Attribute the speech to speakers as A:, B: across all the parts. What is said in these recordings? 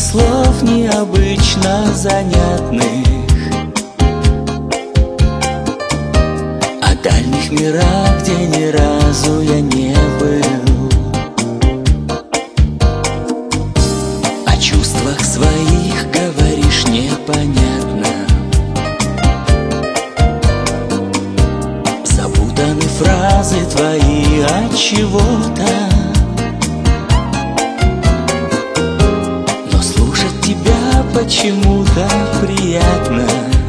A: слов необычно занятных, о дальних мирах, где ни разу я не был, о чувствах своих говоришь непонятно. Запутаны фразы твои от чего-то, но слушать тебя почему-то приятно,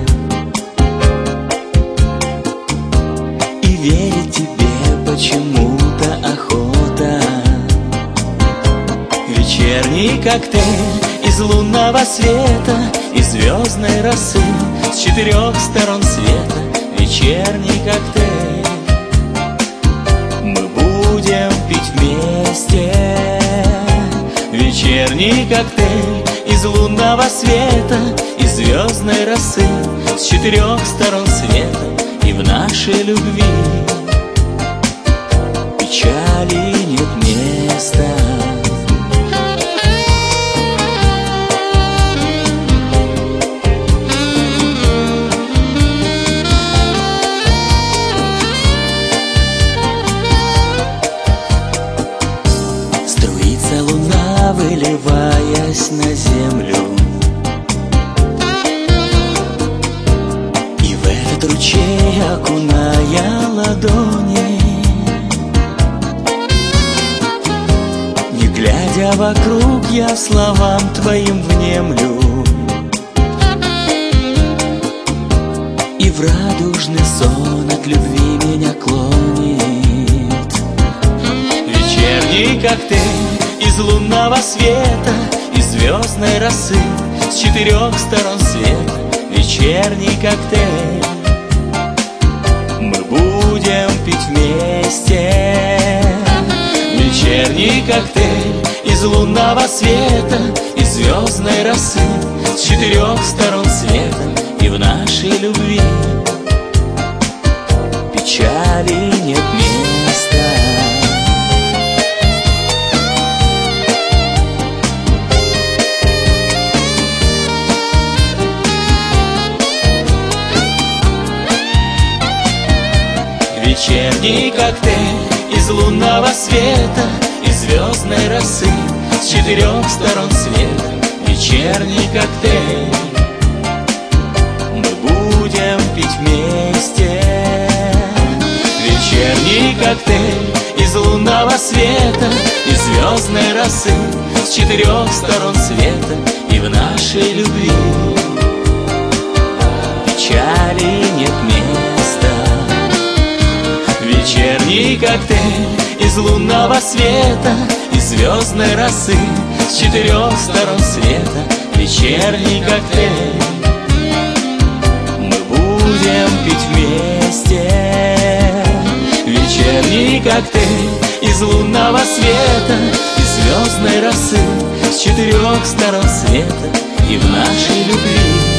A: и верить тебе почему-то охота. Вечерний коктейль из лунного света и звездной росы с 4 сторон света. Вечерний коктейль мы будем пить вместе. Вечерний коктейль из лунного света и звездной росы с 4 сторон света. И в нашей любви печали нет места. Струится луна, выливаясь на землю, и в этот ручей окуная ладони. Не глядя вокруг, я словам твоим внемлю, и в радужный сон от любви меня клонит. Вечерний коктейль из лунного света и звездной росы с 4 сторон света. Вечерний коктейль мы будем пить вместе. Вечерний коктейль из лунного света и звездной росы с 4 сторон света. И в нашей любви печали нет места. Вечерний коктейль из лунного света и звездной росы с 4 сторон света. Вечерний коктейль мы будем пить вместе. Вечерний коктейль из лунного света и звездной росы с 4 сторон света. И в нашей любви печали нет места. Вечерний коктейль из лунного света и звездной росы с 4 сторон света. Вечерний коктейль мы будем пить вместе. Вечерний коктейль из лунного света и звездной росы с 4 сторон света. И в нашей любви